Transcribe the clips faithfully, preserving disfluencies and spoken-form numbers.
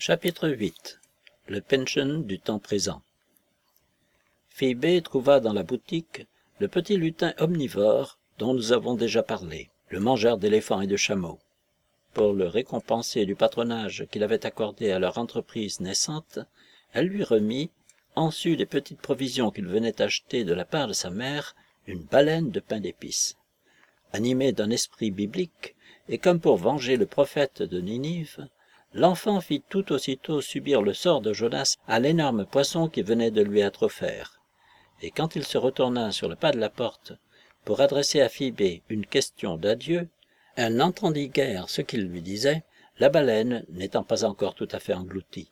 Chapitre huit. Le Pynchon du temps présent. Phoebe trouva dans la boutique le petit lutin omnivore dont nous avons déjà parlé, le mangeur d'éléphants et de chameaux. Pour le récompenser du patronage qu'il avait accordé à leur entreprise naissante, elle lui remit, en sus des petites provisions qu'il venait acheter de la part de sa mère, une baleine de pain d'épices. Animé d'un esprit biblique, et comme pour venger le prophète de Ninive, l'enfant fit tout aussitôt subir le sort de Jonas à l'énorme poisson qui venait de lui être offert. Et quand il se retourna sur le pas de la porte pour adresser à Phoebe une question d'adieu, elle n'entendit guère ce qu'il lui disait, la baleine n'étant pas encore tout à fait engloutie.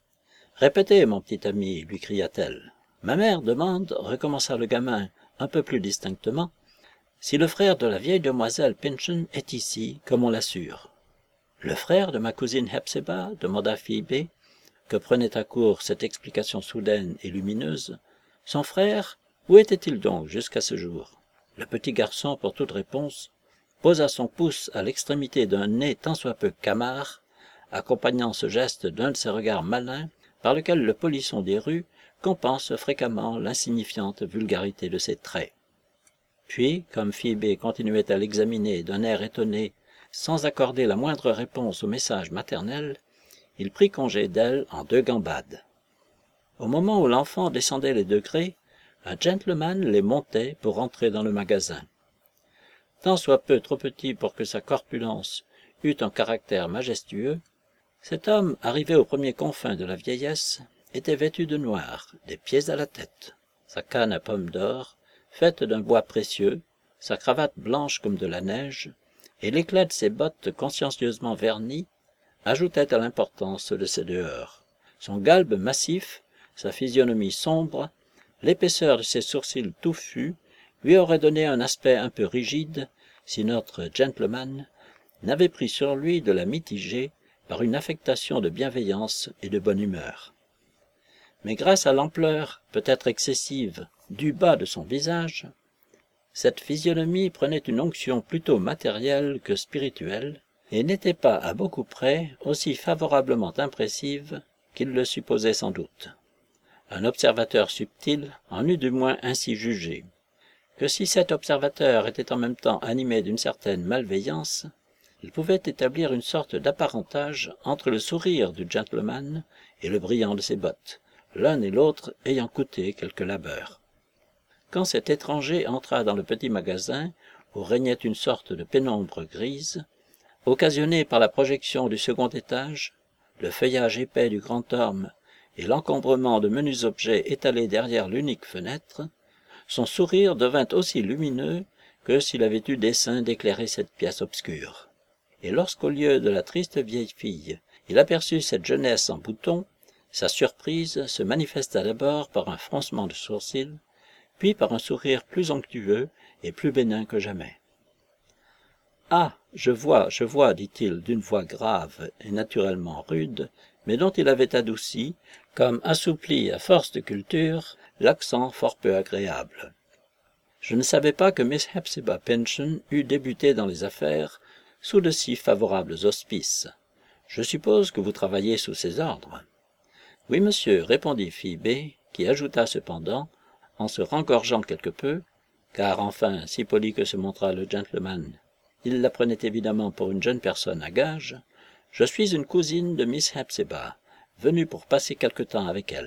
« Répétez, mon petit ami, lui cria-t-elle. « Ma mère demande, recommença le gamin un peu plus distinctement, si le frère de la vieille demoiselle Pynchon est ici, comme on l'assure. » « Le frère de ma cousine Hepzibah ?» demanda Phoebe, que prenait à court cette explication soudaine et lumineuse. « Son frère, où était-il donc jusqu'à ce jour ?» Le petit garçon, pour toute réponse, posa son pouce à l'extrémité d'un nez tant soit peu camard, accompagnant ce geste d'un de ces regards malins par lequel le polisson des rues compense fréquemment l'insignifiante vulgarité de ses traits. Puis, comme Phoebe continuait à l'examiner d'un air étonné, sans accorder la moindre réponse au message maternel, il prit congé d'elle en deux gambades. Au moment où l'enfant descendait les degrés, un gentleman les montait pour entrer dans le magasin. Tant soit peu trop petit pour que sa corpulence eût un caractère majestueux, cet homme, arrivé aux premiers confins de la vieillesse, était vêtu de noir, des pieds à la tête. Sa canne à pomme d'or, faite d'un bois précieux, sa cravate blanche comme de la neige, et l'éclat de ses bottes consciencieusement vernies, ajoutaient à l'importance de ses dehors. Son galbe massif, sa physionomie sombre, l'épaisseur de ses sourcils touffus, lui auraient donné un aspect un peu rigide, si notre gentleman n'avait pris sur lui de la mitiger par une affectation de bienveillance et de bonne humeur. Mais grâce à l'ampleur, peut-être excessive, du bas de son visage, cette physionomie prenait une onction plutôt matérielle que spirituelle, et n'était pas à beaucoup près aussi favorablement impressive qu'il le supposait sans doute. Un observateur subtil en eût du moins ainsi jugé, que si cet observateur était en même temps animé d'une certaine malveillance, il pouvait établir une sorte d'apparentage entre le sourire du gentleman et le brillant de ses bottes, l'un et l'autre ayant coûté quelque labeur. Quand cet étranger entra dans le petit magasin, où régnait une sorte de pénombre grise, occasionnée par la projection du second étage, le feuillage épais du grand orme et l'encombrement de menus objets étalés derrière l'unique fenêtre, son sourire devint aussi lumineux que s'il avait eu dessein d'éclairer cette pièce obscure. Et lorsqu'au lieu de la triste vieille fille, il aperçut cette jeunesse en bouton, sa surprise se manifesta d'abord par un froncement de sourcils, puis par un sourire plus onctueux et plus bénin que jamais. « Ah, je vois, je vois, dit-il d'une voix grave et naturellement rude, mais dont il avait adouci, comme assoupli à force de culture, l'accent fort peu agréable. Je ne savais pas que Miss Hepzibah Pynchon eût débuté dans les affaires sous de si favorables auspices. Je suppose que vous travaillez sous ses ordres. »« Oui, monsieur, répondit Phoebe, qui ajouta cependant, en se rengorgeant quelque peu, car enfin, si poli que se montra le gentleman, il la prenait évidemment pour une jeune personne à gage, « Je suis une cousine de Miss Hepzibah, venue pour passer quelque temps avec elle. »«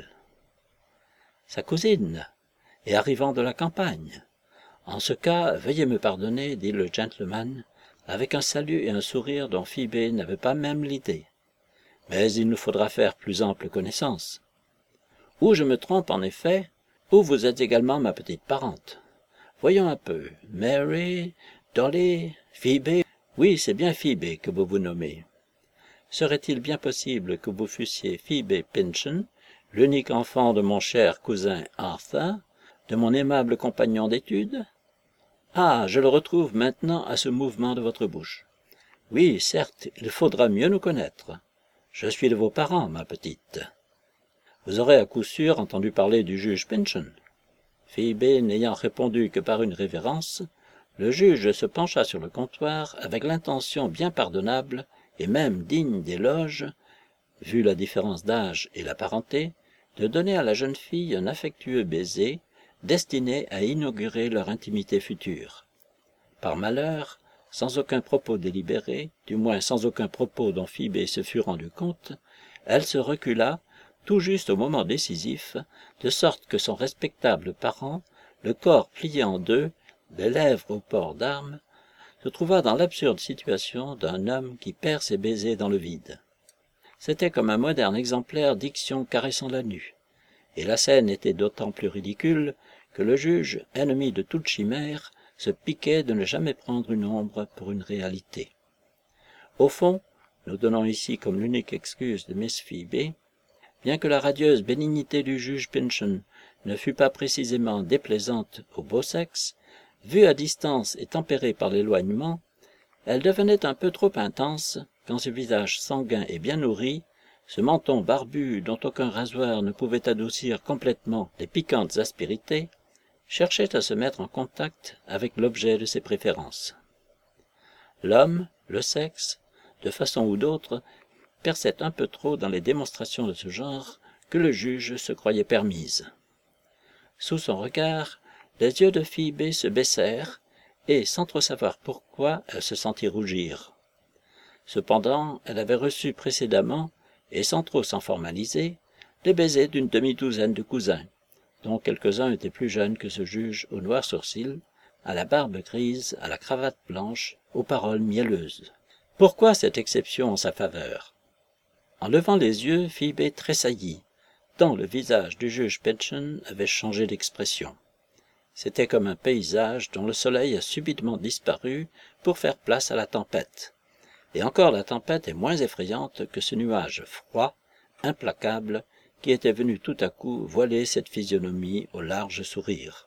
Sa cousine, et arrivant de la campagne. En ce cas, veuillez me pardonner, dit le gentleman, avec un salut et un sourire dont Phoebe n'avait pas même l'idée. Mais il nous faudra faire plus ample connaissance. Ou je me trompe en effet, ou vous êtes également ma petite parente. Voyons un peu, Mary, Dolly, Phoebe, oui, c'est bien Phoebe que vous vous nommez. Serait-il bien possible que vous fussiez Phoebe Pynchon, l'unique enfant de mon cher cousin Arthur, de mon aimable compagnon d'études? Ah, je le retrouve maintenant à ce mouvement de votre bouche. Oui, certes, il faudra mieux nous connaître. Je suis de vos parents, ma petite. Vous aurez à coup sûr entendu parler du juge Pynchon. Phoebe n'ayant répondu que par une révérence, le juge se pencha sur le comptoir avec l'intention bien pardonnable et même digne d'éloge vu la différence d'âge et la parenté, de donner à la jeune fille un affectueux baiser destiné à inaugurer leur intimité future. Par malheur, sans aucun propos délibéré, du moins sans aucun propos dont Phibé se fût rendu compte, elle se recula, tout juste au moment décisif, de sorte que son respectable parent, le corps plié en deux, les lèvres au port d'armes, se trouva dans l'absurde situation d'un homme qui perd ses baisers dans le vide. C'était comme un moderne exemplaire d'iction caressant la nue, et la scène était d'autant plus ridicule que le juge, ennemi de toute chimère, se piquait de ne jamais prendre une ombre pour une réalité. Au fond, nous donnons ici comme l'unique excuse de Miss Phibé, bien que la radieuse bénignité du juge Pynchon ne fût pas précisément déplaisante au beau sexe, vue à distance et tempérée par l'éloignement, elle devenait un peu trop intense quand ce visage sanguin et bien nourri, ce menton barbu dont aucun rasoir ne pouvait adoucir complètement les piquantes aspérités, cherchait à se mettre en contact avec l'objet de ses préférences. L'homme, le sexe, de façon ou d'autre, perçait un peu trop dans les démonstrations de ce genre que le juge se croyait permises. Sous son regard, les yeux de Phibé se baissèrent, et, sans trop savoir pourquoi, elle se sentit rougir. Cependant, elle avait reçu précédemment, et sans trop s'en formaliser, les baisers d'une demi-douzaine de cousins, dont quelques-uns étaient plus jeunes que ce juge aux noirs sourcils, à la barbe grise, à la cravate blanche, aux paroles mielleuses. Pourquoi cette exception en sa faveur? En levant les yeux, Phibé tressaillit, tant le visage du juge Pynchon avait changé d'expression. C'était comme un paysage dont le soleil a subitement disparu pour faire place à la tempête. Et encore la tempête est moins effrayante que ce nuage froid, implacable, qui était venu tout à coup voiler cette physionomie au large sourire.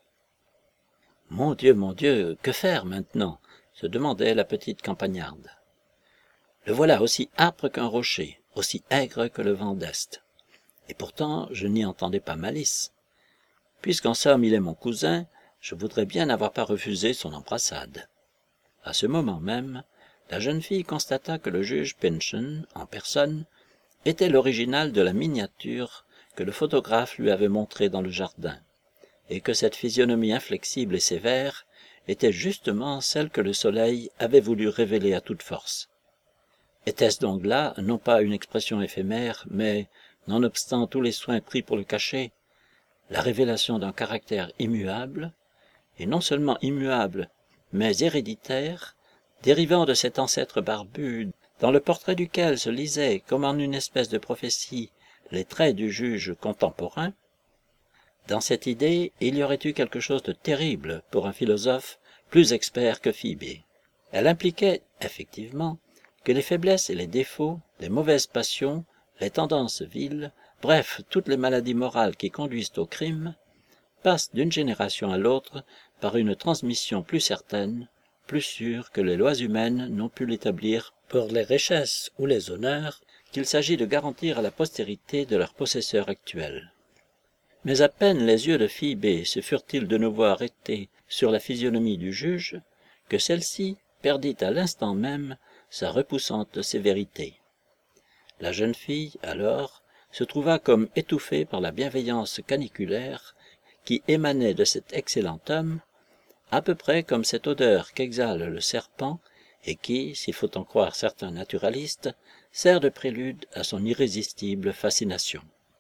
« Mon Dieu, mon Dieu, que faire maintenant ?» se demandait la petite campagnarde. « Le voilà aussi âpre qu'un rocher, aussi aigre que le vent d'Est. Et pourtant, je n'y entendais pas malice. Puisqu'en somme il est mon cousin, je voudrais bien n'avoir pas refusé son embrassade. » À ce moment même, la jeune fille constata que le juge Pynchon, en personne, était l'original de la miniature que le photographe lui avait montrée dans le jardin, et que cette physionomie inflexible et sévère était justement celle que le soleil avait voulu révéler à toute force. Était-ce donc là, non pas une expression éphémère, mais, nonobstant tous les soins pris pour le cacher, la révélation d'un caractère immuable, et non seulement immuable, mais héréditaire, dérivant de cet ancêtre barbu, dans le portrait duquel se lisaient, comme en une espèce de prophétie, les traits du juge contemporain? Dans cette idée, il y aurait eu quelque chose de terrible pour un philosophe plus expert que Phibé. Elle impliquait, effectivement, que les faiblesses et les défauts, les mauvaises passions, les tendances viles, bref, toutes les maladies morales qui conduisent au crime, passent d'une génération à l'autre par une transmission plus certaine, plus sûre que les lois humaines n'ont pu l'établir pour les richesses ou les honneurs qu'il s'agit de garantir à la postérité de leurs possesseurs actuels. Mais à peine les yeux de Phibé se furent-ils de nouveau arrêtés sur la physionomie du juge, que celle-ci perdit à l'instant même sa repoussante sévérité. La jeune fille, alors, se trouva comme étouffée par la bienveillance caniculaire qui émanait de cet excellent homme, à peu près comme cette odeur qu'exhale le serpent et qui, s'il faut en croire certains naturalistes, sert de prélude à son irrésistible fascination.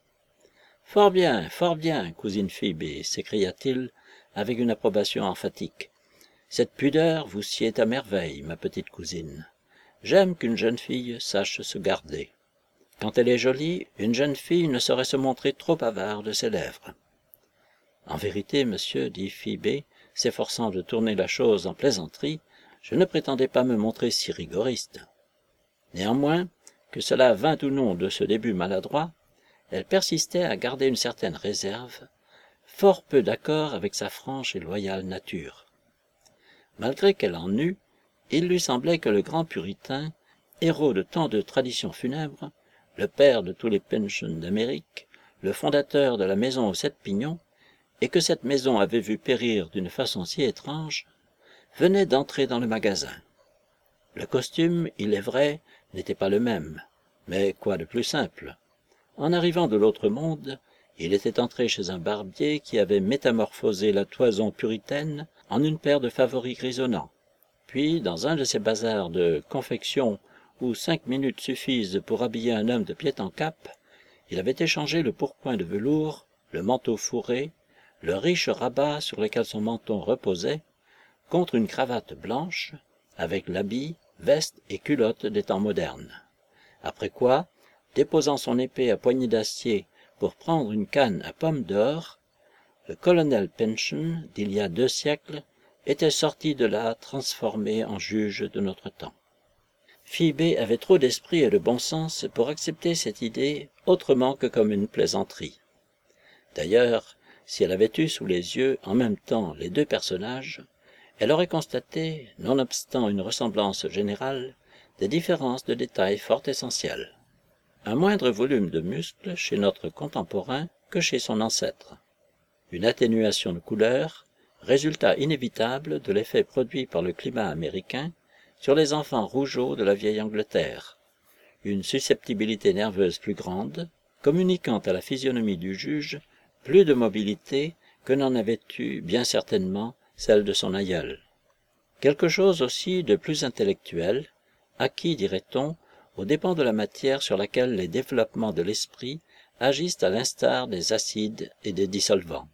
« Fort bien, fort bien, cousine Phibé, s'écria-t-il avec une approbation emphatique. « Cette pudeur vous sied à merveille, ma petite cousine. J'aime qu'une jeune fille sache se garder. Quand elle est jolie, une jeune fille ne saurait se montrer trop avare de ses lèvres. »« En vérité, monsieur, dit Phibé, s'efforçant de tourner la chose en plaisanterie, je ne prétendais pas me montrer si rigoriste. Néanmoins, que cela vînt ou non de ce début maladroit, elle persistait à garder une certaine réserve, fort peu d'accord avec sa franche et loyale nature. Malgré qu'elle en eût, il lui semblait que le grand puritain, héros de tant de traditions funèbres, le père de tous les Pynchon d'Amérique, le fondateur de la maison aux sept pignons, et que cette maison avait vu périr d'une façon si étrange, venait d'entrer dans le magasin. Le costume, il est vrai, n'était pas le même, Mais quoi de plus simple? En arrivant de l'autre monde, il était entré chez un barbier qui avait métamorphosé la toison puritaine en une paire de favoris grisonnants. Puis, dans un de ces bazars de confection où cinq minutes suffisent pour habiller un homme de pied en cap, il avait échangé le pourpoint de velours, le manteau fourré, le riche rabat sur lequel son menton reposait, contre une cravate blanche, avec l'habit, veste et culotte des temps modernes. Après quoi, déposant son épée à poignée d'acier pour prendre une canne à pomme d'or, le colonel Pynchon, d'il y a deux siècles, était sorti de là transformé en juge de notre temps. Phoebe avait trop d'esprit et de bon sens pour accepter cette idée autrement que comme une plaisanterie. D'ailleurs, si elle avait eu sous les yeux en même temps les deux personnages, elle aurait constaté, nonobstant une ressemblance générale, des différences de détails fort essentielles. Un moindre volume de muscles chez notre contemporain que chez son ancêtre. Une atténuation de couleur, résultat inévitable de l'effet produit par le climat américain sur les enfants rougeaux de la vieille Angleterre. Une susceptibilité nerveuse plus grande, communiquant à la physionomie du juge plus de mobilité que n'en avait eu bien certainement celle de son aïeul. Quelque chose aussi de plus intellectuel, acquis, dirait-on, aux dépens de la matière sur laquelle les développements de l'esprit agissent à l'instar des acides et des dissolvants.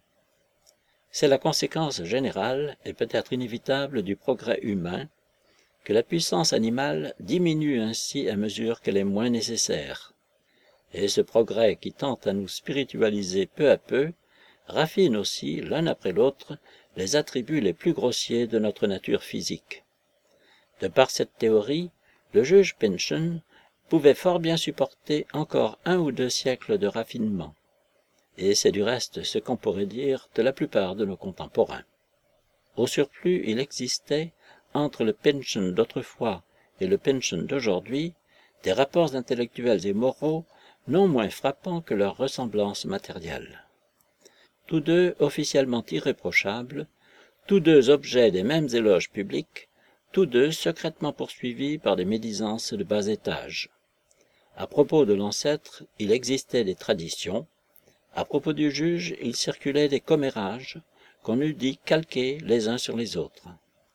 C'est la conséquence générale et peut-être inévitable du progrès humain, que la puissance animale diminue ainsi à mesure qu'elle est moins nécessaire. Et ce progrès qui tend à nous spiritualiser peu à peu, raffine aussi, l'un après l'autre, les attributs les plus grossiers de notre nature physique. De par cette théorie, le juge Pynchon pouvait fort bien supporter encore un ou deux siècles de raffinement. Et c'est du reste ce qu'on pourrait dire de la plupart de nos contemporains. Au surplus, il existait, entre le Pynchon d'autrefois et le Pynchon d'aujourd'hui, des rapports intellectuels et moraux non moins frappants que leur ressemblance matérielle. Tous deux officiellement irréprochables, tous deux objets des mêmes éloges publics, tous deux secrètement poursuivis par des médisances de bas étage. À propos de l'ancêtre, il existait des traditions. À propos du juge, il circulait des commérages qu'on eût dit calqués les uns sur les autres.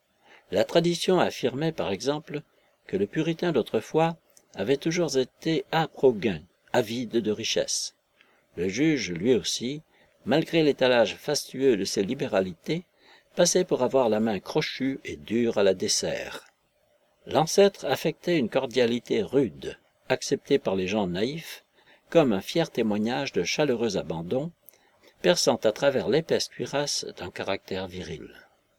La tradition affirmait, par exemple, que le puritain d'autrefois avait toujours été âpre au gain, avide de richesse. Le juge, lui aussi, malgré l'étalage fastueux de ses libéralités, passait pour avoir la main crochue et dure à la dessert. L'ancêtre affectait une cordialité rude, acceptée par les gens naïfs, comme un fier témoignage de chaleureux abandon, perçant à travers l'épaisse cuirasse d'un caractère viril.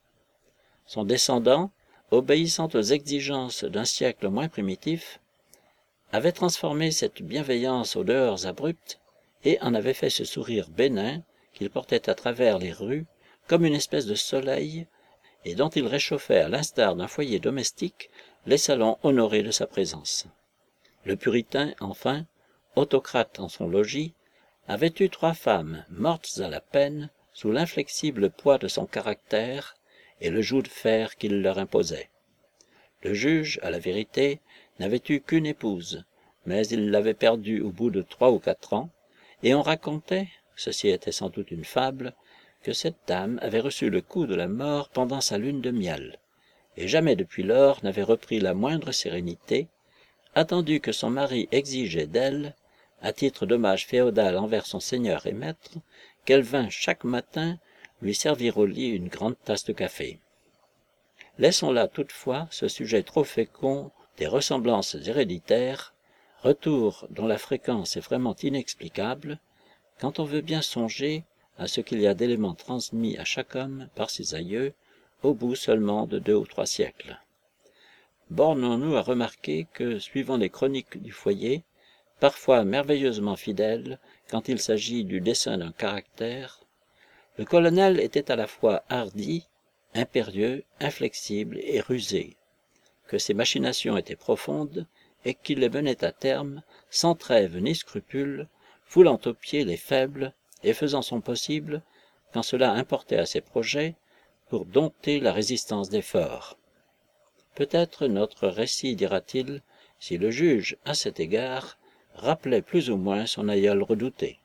Son descendant, obéissant aux exigences d'un siècle moins primitif, avait transformé cette bienveillance aux dehors abruptes et en avait fait ce sourire bénin qu'il portait à travers les rues comme une espèce de soleil et dont il réchauffait à l'instar d'un foyer domestique les salons honorés de sa présence. Le puritain, enfin, autocrate en son logis, avait eu trois femmes mortes à la peine sous l'inflexible poids de son caractère et le joug de fer qu'il leur imposait. Le juge, à la vérité, n'avait eu qu'une épouse, mais il l'avait perdue au bout de trois ou quatre ans, et on racontait, ceci était sans doute une fable, que cette dame avait reçu le coup de la mort pendant sa lune de miel, et jamais depuis lors n'avait repris la moindre sérénité, attendu que son mari exigeait d'elle, à titre d'hommage féodal envers son seigneur et maître, qu'elle vînt chaque matin lui servir au lit une grande tasse de café. Laissons là toutefois ce sujet trop fécond des ressemblances héréditaires, retour dont la fréquence est vraiment inexplicable, quand on veut bien songer à ce qu'il y a d'éléments transmis à chaque homme par ses aïeux, au bout seulement de deux ou trois siècles. Bornons-nous à remarquer que, suivant les chroniques du foyer, parfois merveilleusement fidèles quand il s'agit du dessin d'un caractère, le colonel était à la fois hardi, impérieux, inflexible et rusé, que ses machinations étaient profondes et qu'il les menait à terme sans trêve ni scrupule, foulant aux pieds les faibles et faisant son possible, quand cela importait à ses projets, pour dompter la résistance des forts. Peut-être notre récit dira-t-il si le juge, à cet égard, rappelait plus ou moins son aïeul redouté.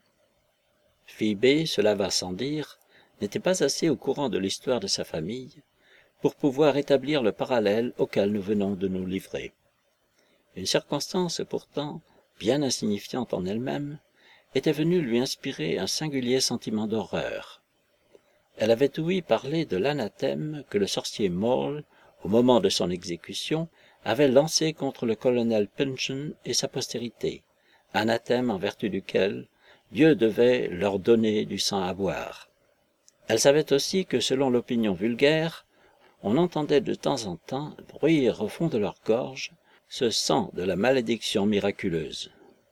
Phoebe, cela va sans dire, n'était pas assez au courant de l'histoire de sa famille pour pouvoir établir le parallèle auquel nous venons de nous livrer. Une circonstance pourtant, bien insignifiante en elle-même, était venue lui inspirer un singulier sentiment d'horreur. Elle avait ouï parler de l'anathème que le sorcier Mole, au moment de son exécution, avait lancé contre le colonel Pynchon et sa postérité, anathème en vertu duquel Dieu devait leur donner du sang à boire. Elle savait aussi que, selon l'opinion vulgaire, on entendait de temps en temps bruire au fond de leur gorge ce sang de la malédiction miraculeuse.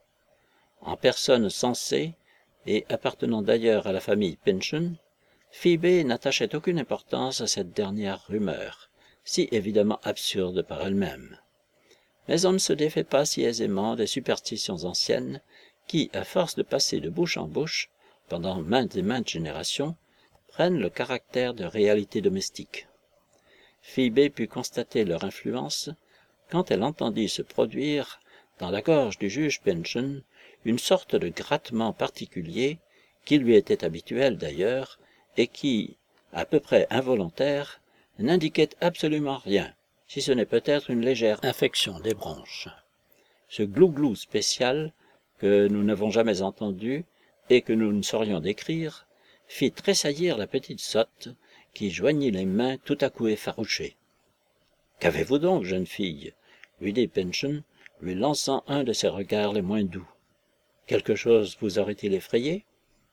En personne sensée, et appartenant d'ailleurs à la famille Pynchon, Phoebe n'attachait aucune importance à cette dernière rumeur, si évidemment absurde par elle-même. Mais on ne se défait pas si aisément des superstitions anciennes qui, à force de passer de bouche en bouche, pendant maintes et maintes générations, prennent le caractère de réalité domestique. Phoebe put constater leur influence quand elle entendit se produire, dans la gorge du juge Pynchon, une sorte de grattement particulier, qui lui était habituel d'ailleurs, et qui, à peu près involontaire, n'indiquait absolument rien, si ce n'est peut-être une légère infection des bronches. Ce glou-glou spécial, que nous n'avons jamais entendu et que nous ne saurions décrire, fit tressaillir la petite sotte, qui joignit les mains tout à coup effarouchée. « Qu'avez-vous donc, jeune fille ?» lui dit Pynchon, lui lançant un de ses regards les moins doux. « Quelque chose vous aurait-il effrayé ?»«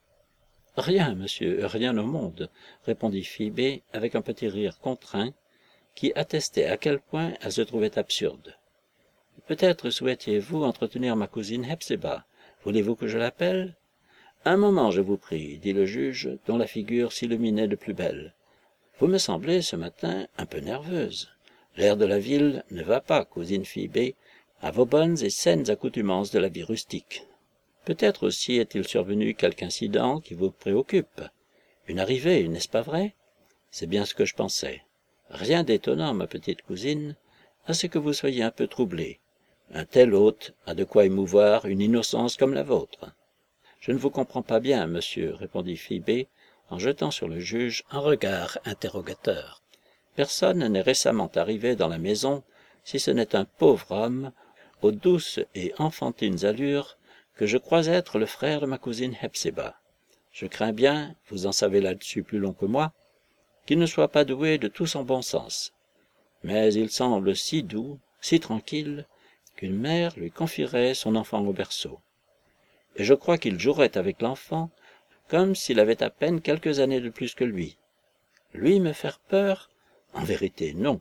Rien, monsieur, rien au monde, » répondit Phoebe avec un petit rire contraint, qui attestait à quel point elle se trouvait absurde. « Peut-être souhaitiez-vous entretenir ma cousine Hepzibah. Voulez-vous que je l'appelle ?»« Un moment, je vous prie, » dit le juge, dont la figure s'illuminait de plus belle. « Vous me semblez, ce matin, un peu nerveuse. L'air de la ville ne va pas, cousine Phoebe, à vos bonnes et saines accoutumances de la vie rustique. Peut-être aussi est-il survenu quelque incident qui vous préoccupe. Une arrivée, n'est-ce pas vrai? C'est bien ce que je pensais. Rien d'étonnant, ma petite cousine, à ce que vous soyez un peu troublée. Un tel hôte a de quoi émouvoir une innocence comme la vôtre. »« Je ne vous comprends pas bien, monsieur, » répondit Phoebe, en jetant sur le juge un regard interrogateur. « Personne n'est récemment arrivé dans la maison, si ce n'est un pauvre homme, aux douces et enfantines allures, que je crois être le frère de ma cousine Hepzibah. Je crains bien, vous en savez là-dessus plus long que moi, qu'il ne soit pas doué de tout son bon sens. Mais il semble si doux, si tranquille, qu'une mère lui confierait son enfant au berceau. Et je crois qu'il jouerait avec l'enfant, comme s'il avait à peine quelques années de plus que lui. Lui me faire peur? En vérité, non.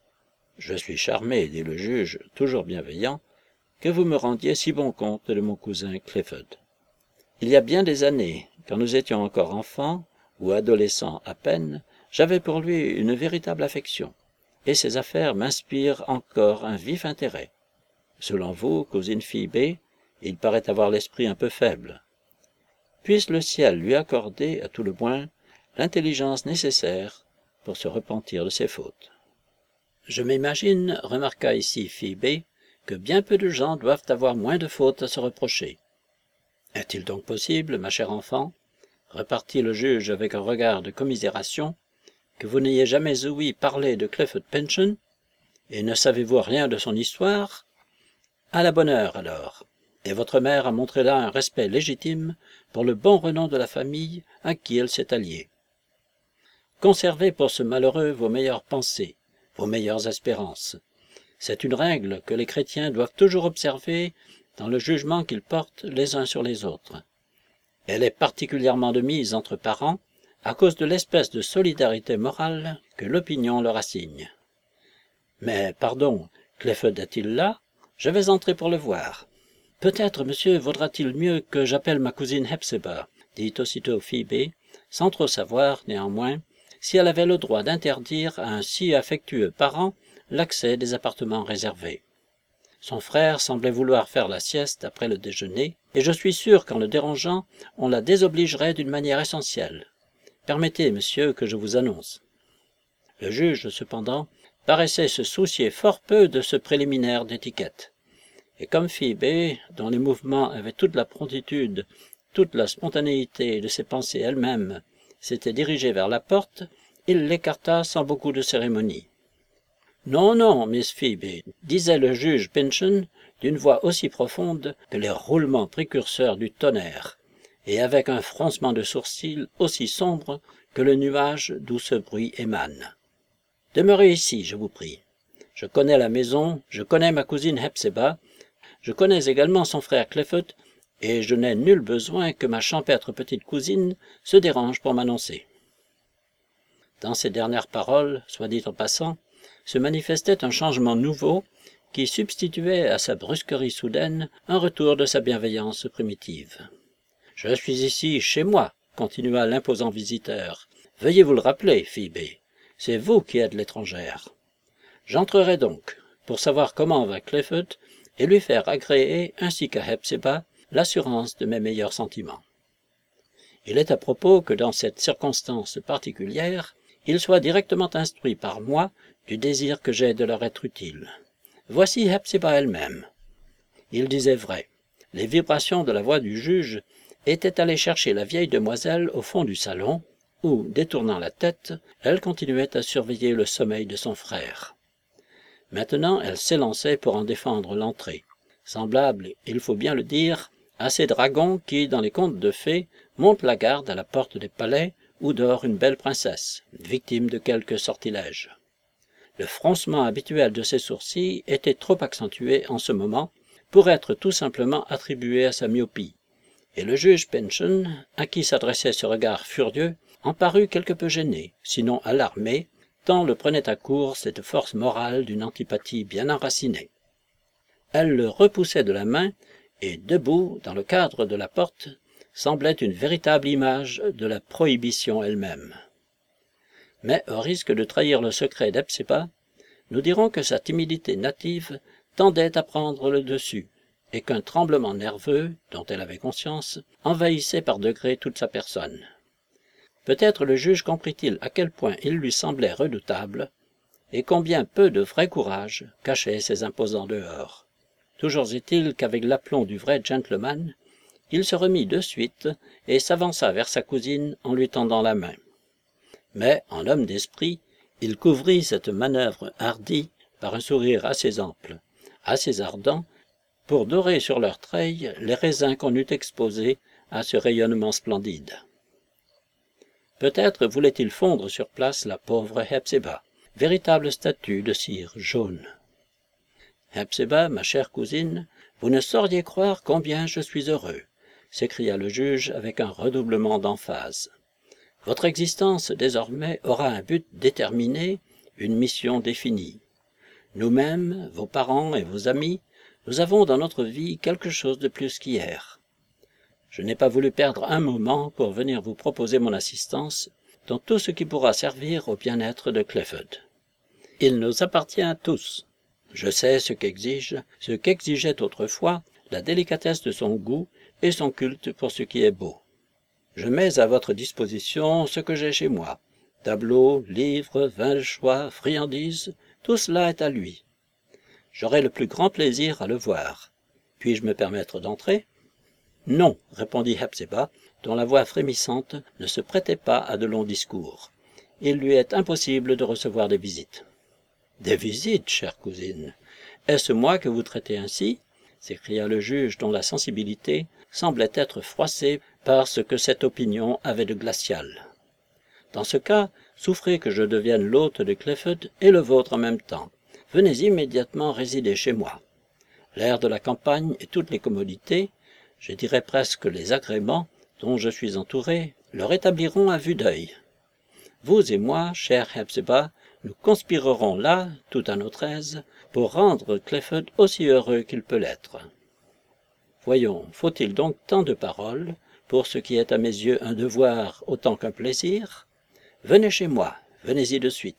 Je suis charmé, dit le juge, toujours bienveillant, que vous me rendiez si bon compte de mon cousin Clifford. Il y a bien des années, quand nous étions encore enfants, ou adolescents à peine, j'avais pour lui une véritable affection, et ses affaires m'inspirent encore un vif intérêt. Selon vous, cousine Phoebe, il paraît avoir l'esprit un peu faible. Puisse le ciel lui accorder, à tout le moins, l'intelligence nécessaire pour se repentir de ses fautes. Je m'imagine, remarqua ici Phoebe, que bien peu de gens doivent avoir moins de fautes à se reprocher. Est-il donc possible, ma chère enfant, repartit le juge avec un regard de commisération, que vous n'ayez jamais ouï parler de Clifford Pynchon, et ne savez-vous rien de son histoire? À la bonne heure, alors. Et votre mère a montré là un respect légitime pour le bon renom de la famille à qui elle s'est alliée. Conservez pour ce malheureux vos meilleures pensées, vos meilleures espérances. C'est une règle que les chrétiens doivent toujours observer dans le jugement qu'ils portent les uns sur les autres. Elle est particulièrement de mise entre parents à cause de l'espèce de solidarité morale que l'opinion leur assigne. Mais, pardon, Clifford est-il là? Je vais entrer pour le voir. Peut-être, monsieur, vaudra-t-il mieux que j'appelle ma cousine Hepzibah, dit aussitôt Phoebe, sans trop savoir, néanmoins, si elle avait le droit d'interdire à un si affectueux parent l'accès des appartements réservés. Son frère semblait vouloir faire la sieste après le déjeuner, et je suis sûr qu'en le dérangeant, on la désobligerait d'une manière essentielle. Permettez, monsieur, que je vous annonce. Le juge, cependant, paraissait se soucier fort peu de ce préliminaire d'étiquette, et comme Phoebe, dont les mouvements avaient toute la promptitude, toute la spontanéité de ses pensées elles-mêmes, s'était dirigée vers la porte, il l'écarta sans beaucoup de cérémonie. « Non, non, Miss Phoebe, » disait le juge Pynchon d'une voix aussi profonde que les roulements précurseurs du tonnerre, et avec un froncement de sourcils aussi sombre que le nuage d'où ce bruit émane. « Demeurez ici, je vous prie. Je connais la maison, je connais ma cousine Hepzibah, je connais également son frère Clifford, et je n'ai nul besoin que ma champêtre petite cousine se dérange pour m'annoncer. » Dans ces dernières paroles, soit dit en passant, se manifestait un changement nouveau qui substituait à sa brusquerie soudaine un retour de sa bienveillance primitive. « Je suis ici, chez moi, » continua l'imposant visiteur. « Veuillez vous le rappeler, Phoebe, c'est vous qui êtes l'étrangère. J'entrerai donc, pour savoir comment va Clifford, et lui faire agréer, ainsi qu'à Hepzibah, l'assurance de mes meilleurs sentiments. Il est à propos que dans cette circonstance particulière, il soit directement instruit par moi du désir que j'ai de leur être utile. Voici Hepzibah elle-même. » Il disait vrai. Les vibrations de la voix du juge étaient allées chercher la vieille demoiselle au fond du salon, où, détournant la tête, elle continuait à surveiller le sommeil de son frère. Maintenant, elle s'élançait pour en défendre l'entrée, semblable, il faut bien le dire, à ces dragons qui, dans les contes de fées, montent la garde à la porte des palais où dort une belle princesse, victime de quelque sortilège. Le froncement habituel de ses sourcils était trop accentué en ce moment pour être tout simplement attribué à sa myopie, et le juge Pynchon, à qui s'adressait ce regard furieux, en parut quelque peu gêné, sinon alarmé, tant le prenait à court cette force morale d'une antipathie bien enracinée. Elle le repoussait de la main, et debout, dans le cadre de la porte, semblait une véritable image de la prohibition elle-même. Mais, au risque de trahir le secret d'Hepzibah, nous dirons que sa timidité native tendait à prendre le dessus, et qu'un tremblement nerveux, dont elle avait conscience, envahissait par degrés toute sa personne. Peut-être le juge comprit-il à quel point il lui semblait redoutable, et combien peu de vrai courage cachait ces imposants dehors. Toujours est-il qu'avec l'aplomb du vrai gentleman, il se remit de suite et s'avança vers sa cousine en lui tendant la main. Mais, en homme d'esprit, il couvrit cette manœuvre hardie par un sourire assez ample, assez ardent, pour dorer sur leurs treilles les raisins qu'on eût exposés à ce rayonnement splendide. Peut-être voulait-il fondre sur place la pauvre Hepzibah, véritable statue de cire jaune. « Hepzibah, ma chère cousine, vous ne sauriez croire combien je suis heureux, » s'écria le juge avec un redoublement d'emphase. « Votre existence, désormais, aura un but déterminé, une mission définie. Nous-mêmes, vos parents et vos amis, nous avons dans notre vie quelque chose de plus qu'hier. Je n'ai pas voulu perdre un moment pour venir vous proposer mon assistance dans tout ce qui pourra servir au bien-être de Clifford. Il nous appartient à tous. Je sais ce qu'exige, ce qu'exigeait autrefois la délicatesse de son goût et son culte pour ce qui est beau. Je mets à votre disposition ce que j'ai chez moi. Tableaux, livres, vins de choix, friandises, tout cela est à lui. J'aurai le plus grand plaisir à le voir. Puis-je me permettre d'entrer ? » « Non, » répondit Hepzibah, dont la voix frémissante ne se prêtait pas à de longs discours. « Il lui est impossible de recevoir des visites. »« Des visites, chère cousine. Est-ce moi que vous traitez ainsi ?» s'écria le juge dont la sensibilité semblait être froissée par ce que cette opinion avait de glacial. « Dans ce cas, souffrez que je devienne l'hôte de Clifford et le vôtre en même temps. Venez immédiatement résider chez moi. L'air de la campagne et toutes les commodités, je dirais presque les agréments dont je suis entouré, le rétabliront à vue d'œil. Vous et moi, chère Hepzibah, nous conspirerons là, tout à notre aise, pour rendre Clifford aussi heureux qu'il peut l'être. Voyons, faut-il donc tant de paroles pour ce qui est à mes yeux un devoir autant qu'un plaisir? Venez chez moi, venez-y de suite. »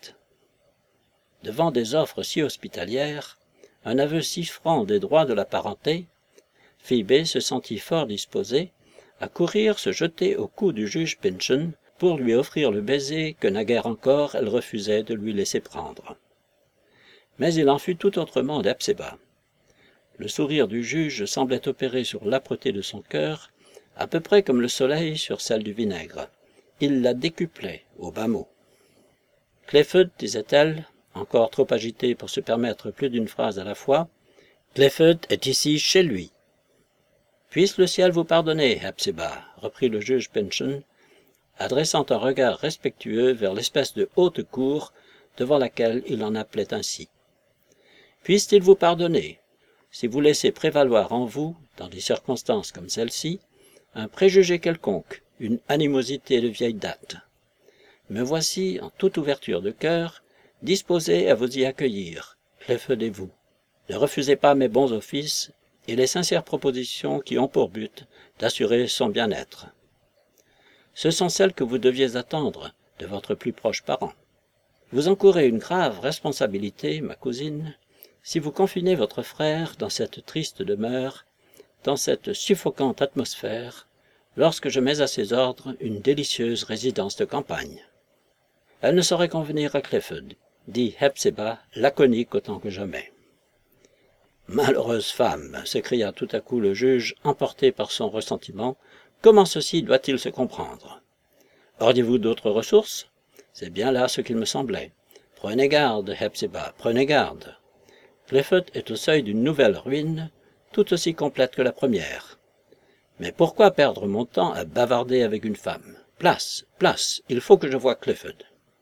Devant des offres si hospitalières, un aveu si franc des droits de la parenté, Phoebe se sentit fort disposée à courir se jeter au cou du juge Pynchon pour lui offrir le baiser que naguère encore elle refusait de lui laisser prendre. Mais il en fut tout autrement d'Hepzibah. Le sourire du juge semblait opérer sur l'âpreté de son cœur, à peu près comme le soleil sur celle du vinaigre. Il la décuplait, au bas mot. « Clifford, disait-elle, encore trop agitée pour se permettre plus d'une phrase à la fois, Clifford est ici chez lui. »« Puisse le ciel vous pardonner, Hepzibah, » reprit le juge Pynchon, adressant un regard respectueux vers l'espèce de haute cour devant laquelle il en appelait ainsi. « Puisse-t-il vous pardonner, si vous laissez prévaloir en vous, dans des circonstances comme celle-ci, un préjugé quelconque, une animosité de vieille date. Me voici, en toute ouverture de cœur, disposé à vous y accueillir. Clifford et vous. Ne refusez pas mes bons offices et les sincères propositions qui ont pour but d'assurer son bien-être. Ce sont celles que vous deviez attendre de votre plus proche parent. Vous encourez une grave responsabilité, ma cousine, si vous confinez votre frère dans cette triste demeure, dans cette suffocante atmosphère, lorsque je mets à ses ordres une délicieuse résidence de campagne. Elle ne saurait convenir à Clifford, dit Hepzibah, laconique autant que jamais. Malheureuse femme, s'écria tout à coup le juge, emporté par son ressentiment, comment ceci doit-il se comprendre? Auriez-vous d'autres ressources? C'est bien là ce qu'il me semblait. Prenez garde, Hepzibah, prenez garde. Clifford est au seuil d'une nouvelle ruine, tout aussi complète que la première. Mais pourquoi perdre mon temps à bavarder avec une femme? Place, place, il faut que je voie Clifford.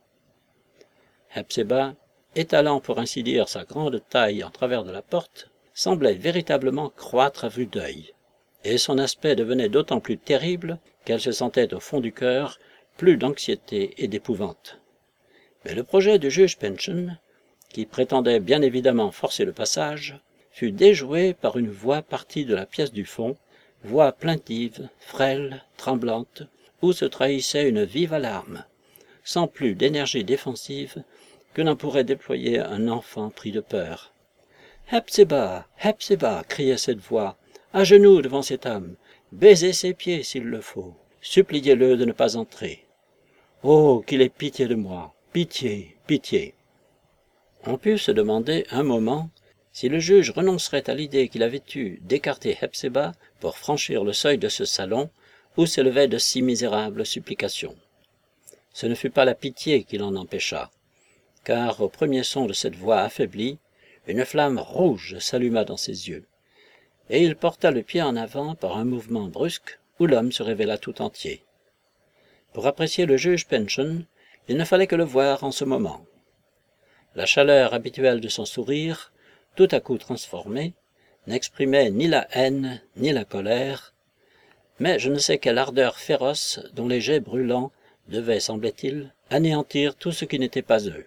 Hepzibah, étalant pour ainsi dire sa grande taille en travers de la porte, semblait véritablement croître à vue d'œil, et son aspect devenait d'autant plus terrible qu'elle se sentait au fond du cœur plus d'anxiété et d'épouvante. Mais le projet du juge Pynchon, qui prétendait bien évidemment forcer le passage, fut déjoué par une voix partie de la pièce du fond, voix plaintive, frêle, tremblante, où se trahissait une vive alarme, sans plus d'énergie défensive que n'en pourrait déployer un enfant pris de peur. « Hepzibah, Hepzibah » criait cette voix, « à genoux devant cet homme, baisez ses pieds s'il le faut, suppliez-le de ne pas entrer. Oh, qu'il ait pitié de moi, pitié, pitié !» On put se demander un moment si le juge renoncerait à l'idée qu'il avait eue d'écarter Hepzibah pour franchir le seuil de ce salon où s'élevaient de si misérables supplications. Ce ne fut pas la pitié qui l'en empêcha, car au premier son de cette voix affaiblie, une flamme rouge s'alluma dans ses yeux, et il porta le pied en avant par un mouvement brusque où l'homme se révéla tout entier. Pour apprécier le juge Pynchon, il ne fallait que le voir en ce moment. La chaleur habituelle de son sourire, tout à coup transformée, n'exprimait ni la haine ni la colère, mais je ne sais quelle ardeur féroce dont les jets brûlants devaient, semblait-il, anéantir tout ce qui n'était pas eux.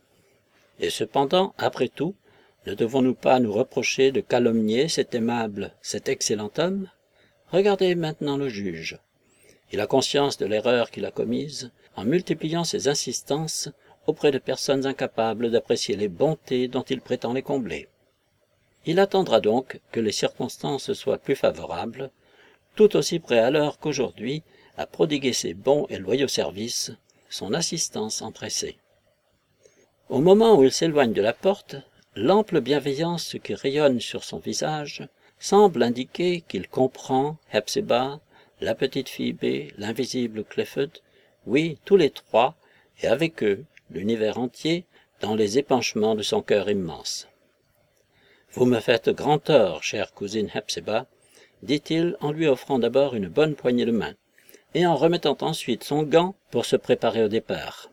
Et cependant, après tout, ne devons-nous pas nous reprocher de calomnier cet aimable, cet excellent homme? Regardez maintenant le juge. Il a conscience de l'erreur qu'il a commise en multipliant ses insistances auprès de personnes incapables d'apprécier les bontés dont il prétend les combler. Il attendra donc que les circonstances soient plus favorables, tout aussi prêt alors qu'aujourd'hui à prodiguer ses bons et loyaux services, son assistance empressée. Au moment où il s'éloigne de la porte, l'ample bienveillance qui rayonne sur son visage semble indiquer qu'il comprend Hepzibah, la petite Phoebe, l'invisible Clifford, oui, tous les trois, et avec eux, l'univers entier, dans les épanchements de son cœur immense. « Vous me faites grand tort, chère cousine Hepzibah, » dit-il en lui offrant d'abord une bonne poignée de main, et en remettant ensuite son gant pour se préparer au départ.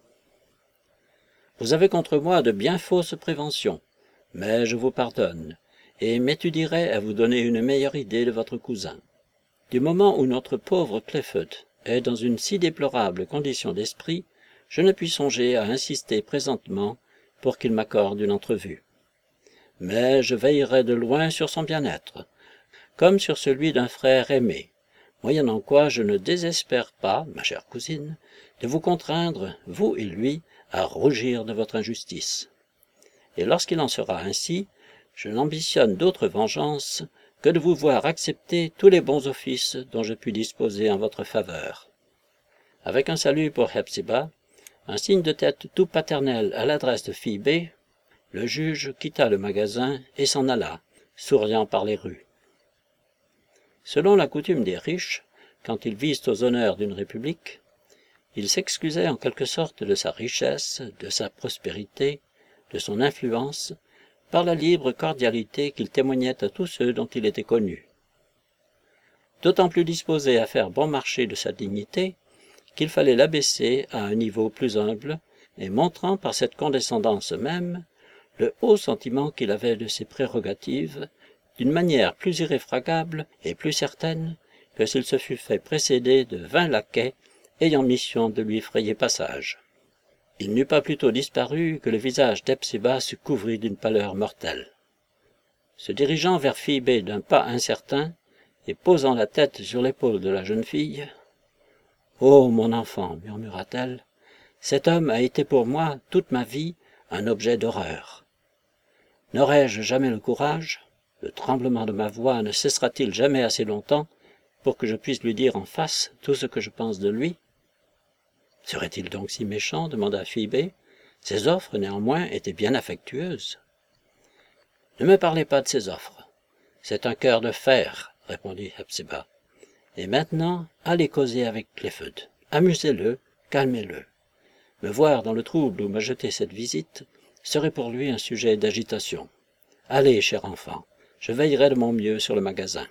« Vous avez contre moi de bien fausses préventions, mais je vous pardonne, et m'étudierai à vous donner une meilleure idée de votre cousin. Du moment où notre pauvre Clifford est dans une si déplorable condition d'esprit, je ne puis songer à insister présentement pour qu'il m'accorde une entrevue. Mais je veillerai de loin sur son bien-être, comme sur celui d'un frère aimé, moyennant quoi je ne désespère pas, ma chère cousine, de vous contraindre, vous et lui, à rougir de votre injustice. Et lorsqu'il en sera ainsi, je n'ambitionne d'autre vengeance que de vous voir accepter tous les bons offices dont je puis disposer en votre faveur. » Avec un salut pour Hepzibah, un signe de tête tout paternel à l'adresse de Phoebe, le juge quitta le magasin et s'en alla, souriant par les rues. Selon la coutume des riches, quand ils visent aux honneurs d'une république, il s'excusait en quelque sorte de sa richesse, de sa prospérité, de son influence, par la libre cordialité qu'il témoignait à tous ceux dont il était connu. D'autant plus disposé à faire bon marché de sa dignité, qu'il fallait l'abaisser à un niveau plus humble, et montrant par cette condescendance même le haut sentiment qu'il avait de ses prérogatives, d'une manière plus irréfragable et plus certaine que s'il se fût fait précéder de vingt laquais ayant mission de lui frayer passage. Il n'eut pas plus tôt disparu que le visage d'Hepzibah se couvrit d'une pâleur mortelle. Se dirigeant vers Phœbé d'un pas incertain et posant la tête sur l'épaule de la jeune fille, « Oh, mon enfant, murmura-t-elle, cet homme a été pour moi, toute ma vie, un objet d'horreur. N'aurai-je jamais le courage? Le tremblement de ma voix ne cessera-t-il jamais assez longtemps pour que je puisse lui dire en face tout ce que je pense de lui? » Serait-il donc si méchant? Demanda Phœbé. Ses offres, néanmoins, étaient bien affectueuses. Ne me parlez pas de ses offres. C'est un cœur de fer, répondit Hepzibah. Et maintenant, allez causer avec Cléphode. Amusez-le, calmez-le. Me voir dans le trouble où m'a jeté cette visite serait pour lui un sujet d'agitation. Allez, cher enfant, je veillerai de mon mieux sur le magasin.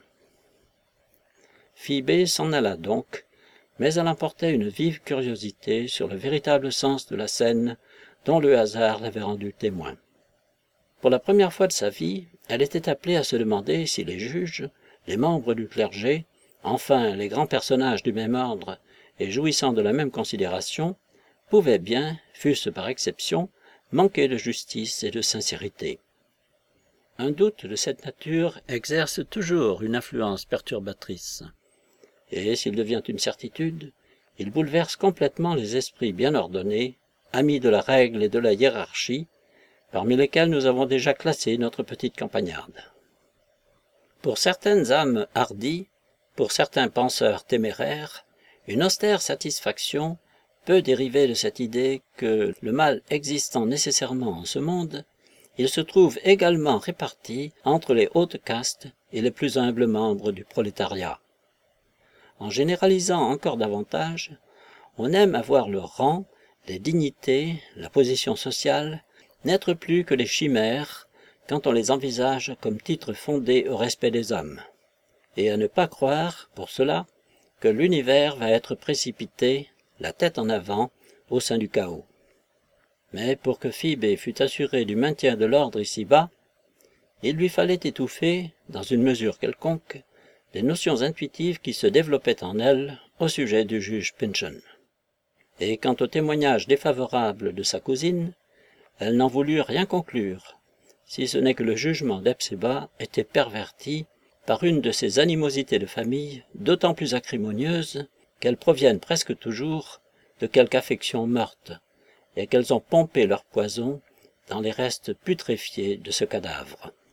Phœbé s'en alla donc, mais elle emportait une vive curiosité sur le véritable sens de la scène dont le hasard l'avait rendue témoin. Pour la première fois de sa vie, elle était appelée à se demander si les juges, les membres du clergé, enfin les grands personnages du même ordre et jouissant de la même considération, pouvaient bien, fût-ce par exception, manquer de justice et de sincérité. Un doute de cette nature exerce toujours une influence perturbatrice. Et s'il devient une certitude, il bouleverse complètement les esprits bien ordonnés, amis de la règle et de la hiérarchie, parmi lesquels nous avons déjà classé notre petite campagnarde. Pour certaines âmes hardies, pour certains penseurs téméraires, une austère satisfaction peut dériver de cette idée que, le mal existant nécessairement en ce monde, il se trouve également réparti entre les hautes castes et les plus humbles membres du prolétariat. En généralisant encore davantage, on aime à voir le rang, les dignités, la position sociale, n'être plus que des chimères quand on les envisage comme titres fondés au respect des hommes, et à ne pas croire, pour cela, que l'univers va être précipité, la tête en avant, au sein du chaos. Mais pour que Phœbé fût assurée du maintien de l'ordre ici-bas, il lui fallait étouffer, dans une mesure quelconque, les notions intuitives qui se développaient en elle au sujet du juge Pynchon. Et quant au témoignage défavorable de sa cousine, elle n'en voulut rien conclure, si ce n'est que le jugement d'Hepzibah était perverti par une de ces animosités de famille d'autant plus acrimonieuses qu'elles proviennent presque toujours de quelque affection morte, et qu'elles ont pompé leur poison dans les restes putréfiés de ce cadavre.